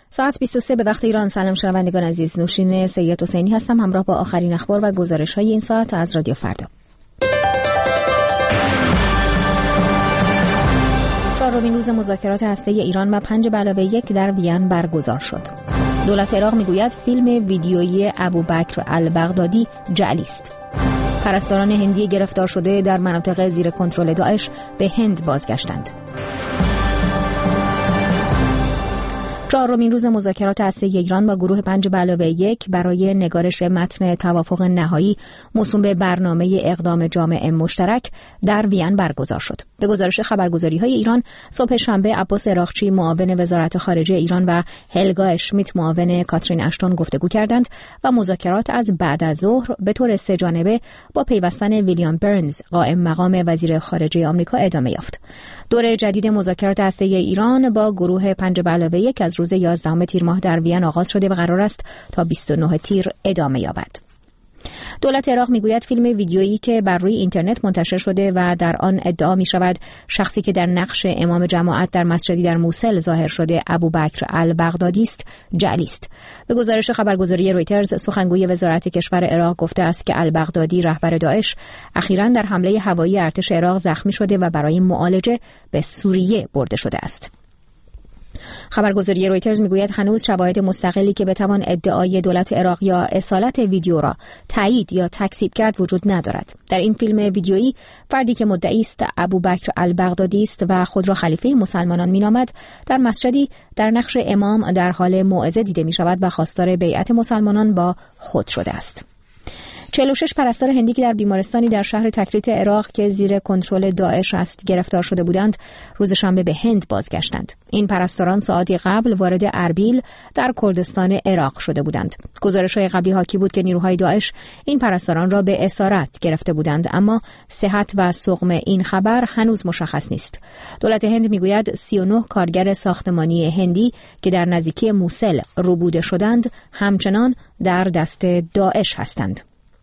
ساعت 23 به وقت ایران. سلام شنوندگان عزیز، نوشین سید حسینی هستم همراه با آخرین اخبار و گزارش‌های این ساعت از رادیو فردا. چهارمین روز مذاکرات هسته‌ای ایران و 5+1 در وین برگزار شد. دولت عراق میگوید فیلم ویدیویی ابوبکر البغدادی جعلی است. پرستاران هندی گرفتار شده در مناطق زیر کنترل داعش به هند بازگشتند. چهارمین روز مذاکرات هسته‌ای ایران با گروه 5+1 برای نگارش متن توافق نهایی موسوم به برنامه اقدام جامع مشترک در وین برگزار شد. به گزارش خبرگزاری‌های ایران، صبح شنبه عباس عراقچی معاون وزارت خارجه ایران و هلگا اشمیت معاون کاترین اشتون گفتگو کردند و مذاکرات از بعد از ظهر به طور سه‌جانبه با پیوستن ویلیام برنز قائم مقام وزیر خارجه آمریکا ادامه یافت. دوره جدید مذاکرات هسته‌ای ایران با گروه 5+1 از روز 11 تیر ماه در وین آغاز شده و قرار است تا 29 تیر ادامه یابد. دولت عراق میگوید فیلم ویدیویی که بر روی اینترنت منتشر شده و در آن ادعا می شود شخصی که در نقش امام جماعت در مسجدی در موصل ظاهر شده ابوبکر البغدادی است جعلی است. به گزارش خبرگزاری رویترز، سخنگوی وزارت کشور عراق گفته است که البغدادی رهبر داعش اخیراً در حمله هوایی ارتش عراق زخمی شده و برای معالجه به سوریه برده شده است. خبرگزاری رویترز میگوید هنوز شواهد مستقلی که بتوان ادعای دولت عراق یا اصالت ویدیو را تایید یا تکذیب کرد وجود ندارد. در این فیلم ویدیویی فردی که مدعی است ابوبکر البغدادی است و خود را خلیفه مسلمانان مینامد در مسجدی در نقش امام در حال موعظه دیده می شود و خواستار بیعت مسلمانان با خود شده است. 46 پرستار هندی که در بیمارستانی در شهر تکریت عراق که زیر کنترل داعش است گرفتار شده بودند، روز شنبه به هند بازگشتند. این پرستاران ساعاتی قبل وارد اربیل در کردستان عراق شده بودند. گزارش‌های قبلی حاکی بود که نیروهای داعش این پرستاران را به اسارت گرفته بودند، اما صحت و سقم این خبر هنوز مشخص نیست. دولت هند میگوید 39 کارگر ساختمانی هندی که در نزدیکی موصل ربوده شدند همچنان در دست داعش هستند.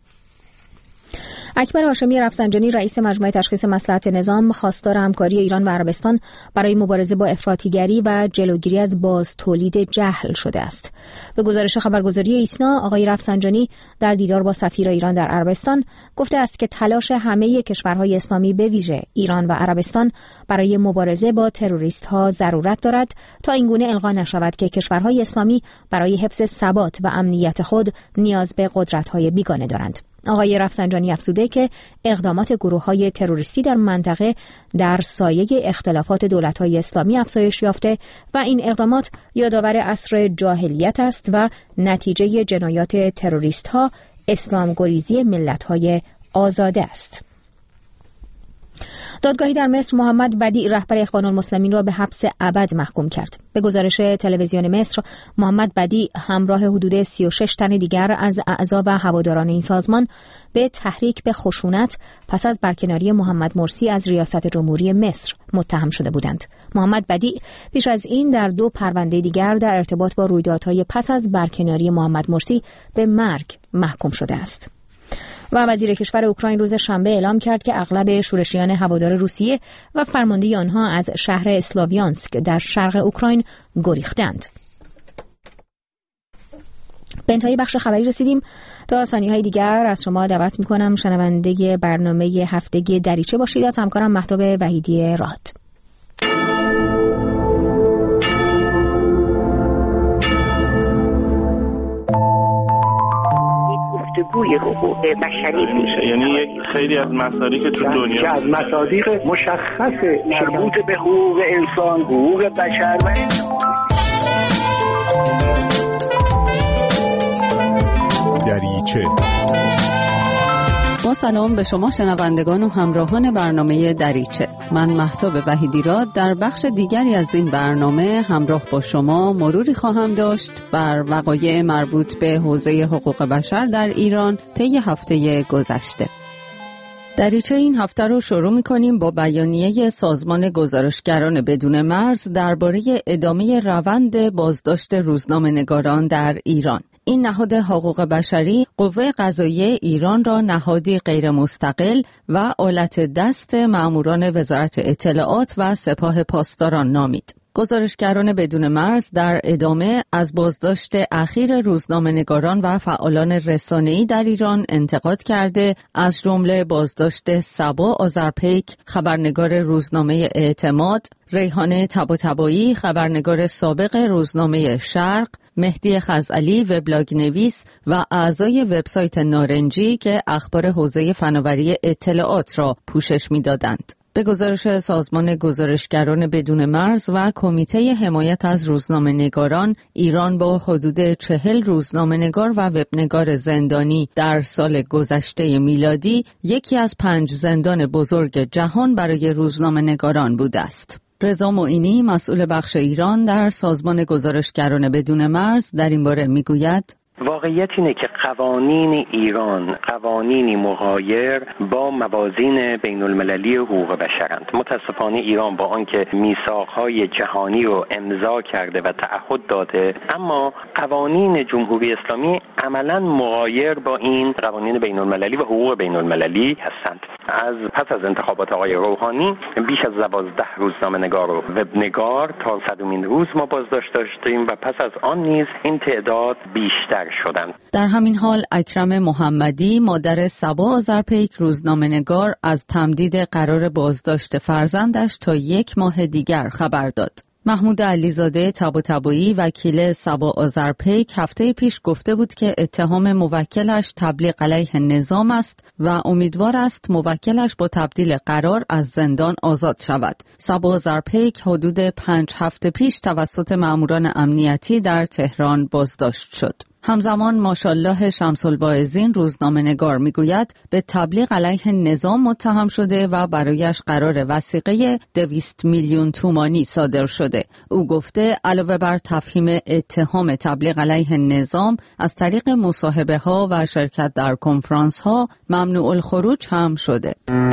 اکبر هاشمی رفسنجانی رئیس مجمع تشخیص مصلحت نظام خواستار همکاری ایران و عربستان برای مبارزه با افراطیگری و جلوگیری از باز تولید جهل شده است. به گزارش خبرگزاری ایسنا، آقای رفسنجانی در دیدار با سفیر ایران در عربستان گفته است که تلاش همه کشورهای اسلامی به ویژه ایران و عربستان برای مبارزه با تروریست‌ها ضرورت دارد تا اینگونه القا نشود که کشورهای اسلامی برای حفظ ثبات و امنیت خود نیاز به قدرت‌های بیگانه دارند. آقای رفسنجانی افزوده که اقدامات گروه‌های تروریستی در منطقه در سایه اختلافات دولت‌های اسلامی افزایش یافته و این اقدامات یادآور عصر جاهلیت است و نتیجه جنایات تروریست‌ها اسلام‌گریزی ملت‌های آزاده است. دادگاهی در مصر محمد بدیع رهبر اخوان المسلمین را به حبس ابد محکوم کرد. به گزارش تلویزیون مصر، محمد بدیع همراه حدود 36 تن دیگر از اعضا و هواداران این سازمان به تحریک به خشونت پس از برکناری محمد مرسی از ریاست جمهوری مصر متهم شده بودند. محمد بدیع پیش از این در 2 پرونده دیگر در ارتباط با رویدادهای پس از برکناری محمد مرسی به مرگ محکوم شده است. و وزیر کشور اوکراین روز شنبه اعلام کرد که اغلب شورشیان هوادار روسیه و فرمانده آنها از شهر اسلاویانسک در شرق اوکراین گریختند. به انتهای بخش خبری رسیدیم. تا ثانیه‌های دیگر از شما دعوت می‌کنم شنونده برنامه هفتگی دریچه باشید از همکارم مهتاب وحیدی راد. گفتگوی حقوق بشری میشه، یعنی یک خیلی از مسائلی که تو دنیا که از مصادیق مشخص مربوط به حقوق انسان، حقوق بشر و دریچه. با سلام به شما شنوندگان و همراهان برنامه دریچه. من مهتاب وحیدی راد در بخش دیگری از این برنامه همراه با شما مروری خواهم داشت بر وقایع مربوط به حوزه حقوق بشر در ایران طی هفته گذشته. دریچه این هفته رو شروع می‌کنیم با بیانیه سازمان گزارشگران بدون مرز درباره ادامه روند بازداشت روزنامه‌نگاران در ایران. این نهاد حقوق بشری قوه قضاییه ایران را نهادی غیر مستقل و آلت دست مأموران وزارت اطلاعات و سپاه پاسداران نامید. گزارشگران بدون مرز در ادامه از بازداشت اخیر روزنامه‌نگاران و فعالان رسانه‌ای در ایران انتقاد کرده، از جمله بازداشت صبا آذرپیک، خبرنگار روزنامه اعتماد، ریحانه طباطبایی، خبرنگار سابق روزنامه شرق، مهدی خزعلی وبلاگ نویس و اعضای وبسایت نارنجی که اخبار حوزه فناوری اطلاعات را پوشش می‌دادند. به گزارش سازمان گزارشگران بدون مرز و کمیته حمایت از روزنامه‌نگاران، ایران با حدود 40 روزنامه‌نگار و وبنگار زندانی در سال گذشته میلادی یکی از 5 زندان بزرگ جهان برای روزنامه‌نگاران بوده است. رضا معینی، مسئول بخش ایران در سازمان گزارشگران بدون مرز، در این باره میگوید: واقعیت اینه که قوانین ایران قوانینی مغایر با موازین بین المللی حقوق بشرند. متاسفانه ایران با آنکه میثاقهای جهانی رو امضا کرده و تعهد داده، اما قوانین جمهوری اسلامی عملاً مغایر با این قوانین بین المللی و حقوق بین المللی هستند. پس از انتخابات آقای روحانی بیش از 12 روزنامه‌نگار و وبنگار تا 100مین روز ما بازداشت داشتیم و پس از آن نیز این تعداد بیشتر شدند. در همین حال اکرم محمدی، مادر صبا آذرپیک روزنامه‌نگار، از تمدید قرار بازداشت فرزندش تا 1 ماه دیگر خبر داد. محمود علیزاده طباطبایی، وکیل صبا آذرپیک، هفته پیش گفته بود که اتهام موکلش تبلیغ علیه نظام است و امیدوار است موکلش با تبدیل قرار از زندان آزاد شود. صبا آذرپیک حدود 5 هفته پیش توسط ماموران امنیتی در تهران بازداشت شد. همزمان ماشاءالله شمس‌الواعظین روزنامه‌نگار میگوید به تبلیغ علیه نظام متهم شده و برایش قرار وثیقه 200 میلیون تومانی صادر شده. او گفته علاوه بر تفهیم اتهام تبلیغ علیه نظام، از طریق مصاحبه ها و شرکت در کنفرانس ها ممنوع الخروج هم شده.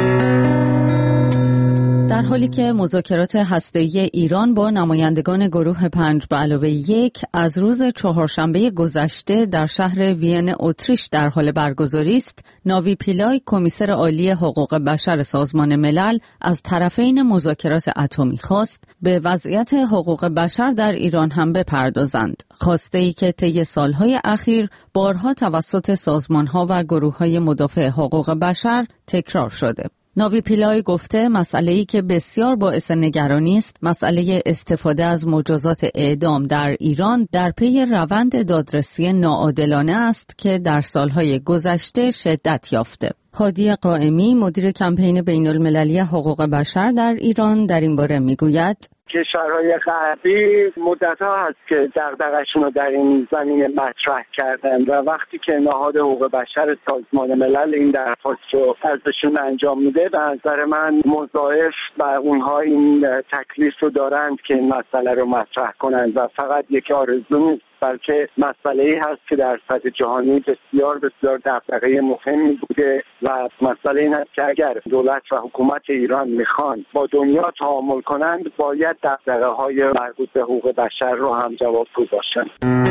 در حالی که مذاکرات هسته‌ای ایران با نمایندگان گروه 5+1 از روز چهارشنبه گذشته در شهر وین اتریش در حال برگزاری است، ناوی پیلای، کمیسر عالی حقوق بشر سازمان ملل، از طرفین مذاکرات اتمی خواست به وضعیت حقوق بشر در ایران هم بپردازند. خواسته‌ای که طی سالهای اخیر بارها توسط سازمان‌ها و گروه‌های مدافع حقوق بشر تکرار شده. ناوی پیلای گفته مسئله‌ای که بسیار باعث نگرانی است، مسئله استفاده از مجازات اعدام در ایران در پی روند دادرسی ناعادلانه است که در سالهای گذشته شدت یافته. هادی قائمی، مدیر کمپین بین‌المللی حقوق بشر در ایران، در این باره میگوید: کشورهای غربی مدت‌ها هست که دغدغه‌شون رو در این زمینه مطرح کردن و وقتی که نهاد حقوق بشر سازمان ملل این درخواست رو ازشون انجام میده، به نظر من مضاعف و اونها این تکلیف رو دارند که این مسئله رو مطرح کنند و فقط یک آرزو نیست، بلکه مسئله‌ای هست که در سطح جهانی بسیار بسیار دغدغه مهمی بوده و مسئله این است که اگر دولت و حکومت ایران میخوان با دنیا تعامل کنند، باید دغدغه‌های مربوط به حقوق بشر رو هم جوابگو باشند.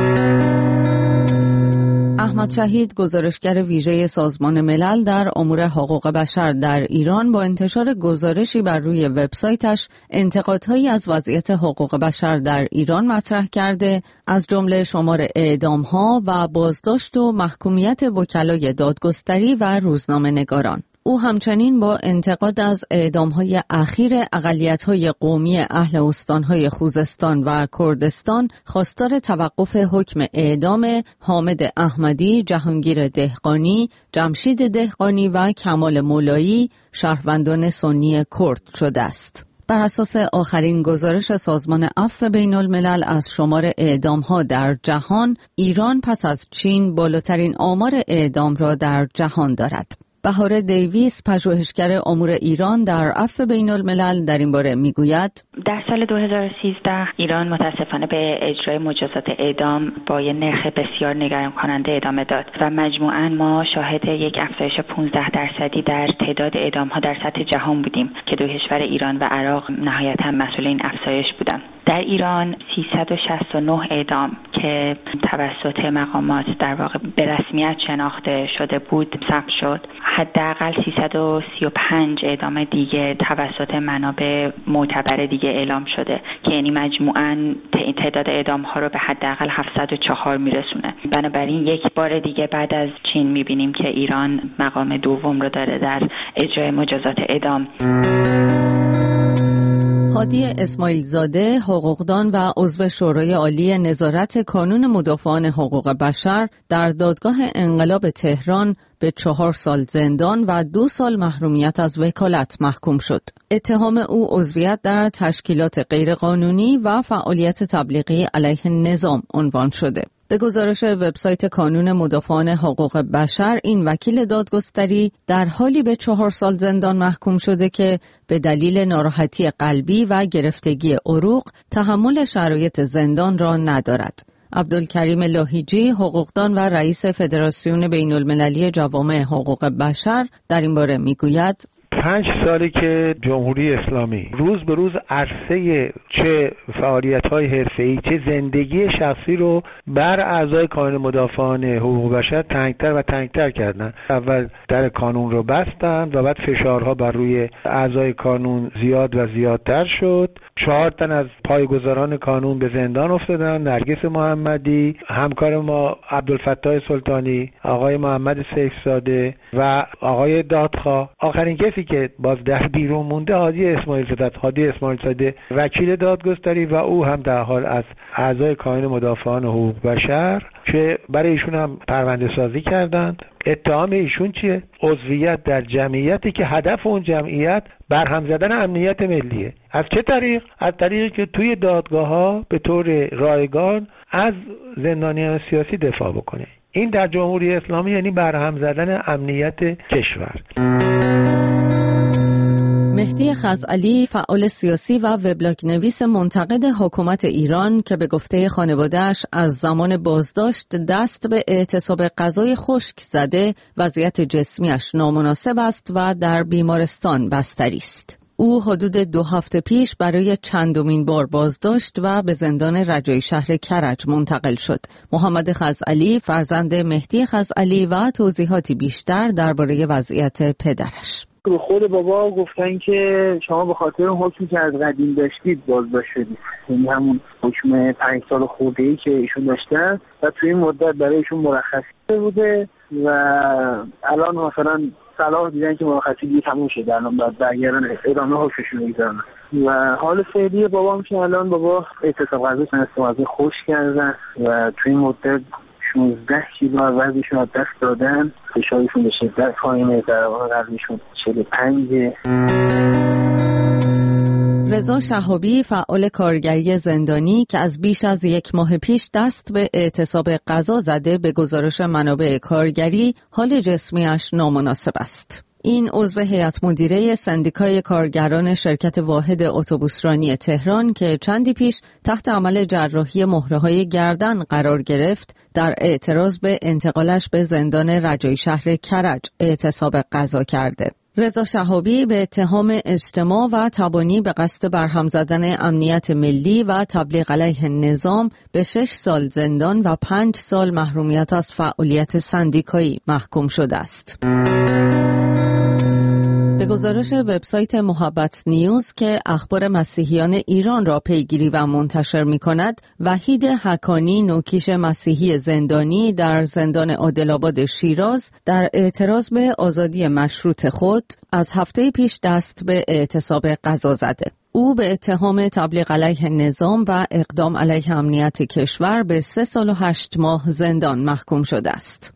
احمد شهید، گزارشگر ویژه سازمان ملل در امور حقوق بشر در ایران، با انتشار گزارشی بر روی وبسایتش انتقادهایی از وضعیت حقوق بشر در ایران مطرح کرده، از جمله شمار اعدام‌ها و بازداشت و محکومیت وکلای دادگستری و روزنامه‌نگاران. او همچنین با انتقاد از اعدام‌های اخیر اقلیت‌های قومی اهل استان‌های خوزستان و کردستان خواستار توقف حکم اعدام حامد احمدی، جهانگیر دهقانی، جمشید دهقانی و کمال مولایی، شهروندان سنی کرد شده است. بر اساس آخرین گزارش سازمان عفو بین الملل از شمار اعدام‌ها در جهان، ایران پس از چین بالاترین آمار اعدام را در جهان دارد. بهار دیویس، پژوهشگر امور ایران در عفو بین الملل، در این باره میگوید: در سال 2013 ایران متاسفانه به اجرای مجازات اعدام با یک نرخ بسیار نگران کننده ادامه داد و مجموعاً ما شاهد یک افزایش 15% در تعداد اعدام‌ها در سطح جهان بودیم که دو کشور ایران و عراق نهایتاً مسئول این افزایش بودند. در ایران 369 اعدام که توسط مقامات در واقع به رسمیت شناخته شده بود ثبت شد. حداقل 335 اعدام دیگه توسط منابع معتبر دیگه اعلام شده که یعنی مجموعاً تعداد اعدام ها رو به حداقل 704 میرسونه. بنابراین یک بار دیگه بعد از چین میبینیم که ایران مقام دوم رو داره در اجرای مجازات اعدام. هادی اسماعیل زاده، حقوقدان و عضو شورای عالی نظارت کانون مدافعان حقوق بشر در دادگاه انقلاب تهران به 4 سال زندان و 2 سال محرومیت از وکالت محکوم شد. اتهام او عضویت در تشکیلات غیرقانونی و فعالیت تبلیغی علیه نظام عنوان شده. به گزارش وبسایت کانون مدافعان حقوق بشر، این وکیل دادگستری در حالی به 4 سال زندان محکوم شده که به دلیل ناراحتی قلبی و گرفتگی عروق تحمل شرایط زندان را ندارد. عبدالکریم لاهیجی، حقوقدان و رئیس فدراسیون بین المللی جوامع حقوق بشر در این باره میگوید 5 سالی که جمهوری اسلامی روز به روز عرصه چه فعالیت‌های حرفه‌ای چه زندگی شخصی رو بر اعضای کانون مدافعان حقوق بشر تنگتر و تنگتر کردن. اول در کانون رو بستن و بعد فشارها بر روی اعضای کانون زیاد و زیادتر شد. 4 تن از پایه‌گذاران کانون به زندان افتادن: نرگس محمدی، همکار ما عبدالفتاح سلطانی، آقای محمد سیفزاده و آقای دادخواه. آخرین کسی که باز در بیرون مونده هادی اسماعیل زاده، وکیل دادگستری، و او هم در حال از اعضای کانون مدافعان حقوق بشر که برای ایشون هم پرونده سازی کردند. اتهام ایشون چیه؟ عضویت در جمعیتی که هدف اون جمعیت برهم زدن امنیت ملیه. از چه طریق؟ از طریقی که توی دادگاه‌ها به طور رایگان از زندانیان سیاسی دفاع بکنه. این در جمهوری اسلامی یعنی برهم زدن امنیت کشور. مهدی خزعلی، فعال سیاسی و وبلاگ نویس منتقد حکومت ایران که به گفته خانواده‌اش از زمان بازداشت دست به اعتصاب غذای خشک زده، وضعیت جسمیش نامناسب است و در بیمارستان بستری است. او حدود 2 هفته پیش برای چندمین بار بازداشت و به زندان رجایی شهر کرج منتقل شد. محمد خزعلی، فرزند مهدی خزعلی، و توضیحاتی بیشتر درباره وضعیت پدرش. به خود بابا گفتن که شما به خاطر حکمی که از قدیم داشتید بازداشت شدید، یعنی همون حکم 5 سال خورده‌ای که ایشون داشتن و توی این مدت برای ایشون مرخصی بوده و الان مثلا صلاح دیدن که مرخصی دیگه تموم شده، الان باید برگردن ادامه حکمشون رو بگذارن و حال فعلی بابام که الان بابا اعتصاب غذا خوش کردن و توی این مدت 16 کیلو وزنشون از دست دادن، فشارشون به شدت پایینه، ضربان قلبشون 45. رضا شهابی، فعال کارگری زندانی که از بیش از 1 ماه پیش دست به اعتصاب غذا زده، به گزارش منابع کارگری حال جسمیش نامناسب است. این عضو هیئت مدیره سندیکای کارگران شرکت واحد اتوبوسرانی تهران که چندی پیش تحت عمل جراحی مهره‌های گردن قرار گرفت، در اعتراض به انتقالش به زندان رجایی شهر کرج اعتصاب غذا کرده. رضا شهابی به اتهام اجتماع و تبانی به قصد برهم زدن امنیت ملی و تبلیغ علیه نظام به 6 سال زندان و 5 سال محرومیت از فعالیت سندیکایی محکوم شده است. به گزارش وبسایت محبت نیوز که اخبار مسیحیان ایران را پیگیری و منتشر می کند، وحید حکانی، نوکیش مسیحی زندانی در زندان عادل‌آباد شیراز، در اعتراض به آزادی مشروط خود از هفته پیش دست به اعتصاب غذا زده. او به اتهام تبلیغ علیه نظام و اقدام علیه امنیت کشور به 3 سال و 8 ماه زندان محکوم شده است.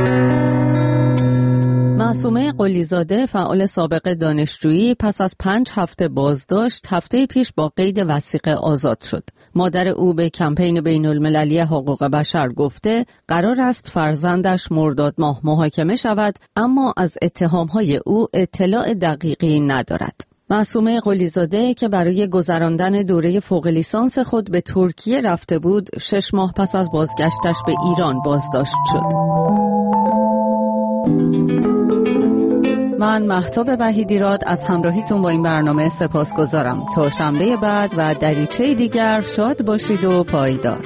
معصومه قلیزاده، فعال سابق دانشجویی، پس از 5 هفته بازداشت هفته پیش با قید وثیقه آزاد شد. مادر او به کمپین بین المللی حقوق بشر گفته قرار است فرزندش مرداد ماه محاکمه شود، اما از اتهامهای او اطلاع دقیقی ندارد. معصومه قلیزاده که برای گذراندن دوره فوق لیسانس خود به ترکیه رفته بود، 6 ماه پس از بازگشتش به ایران بازداشت شد. من مهتاب وحیدیراد از همراهیتون با این برنامه سپاسگزارم. تا شنبه بعد و دریچه دیگر شاد باشید و پایدار.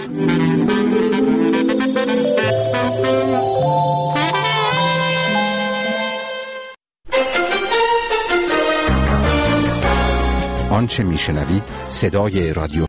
آنچه میشنوید صدای رادیو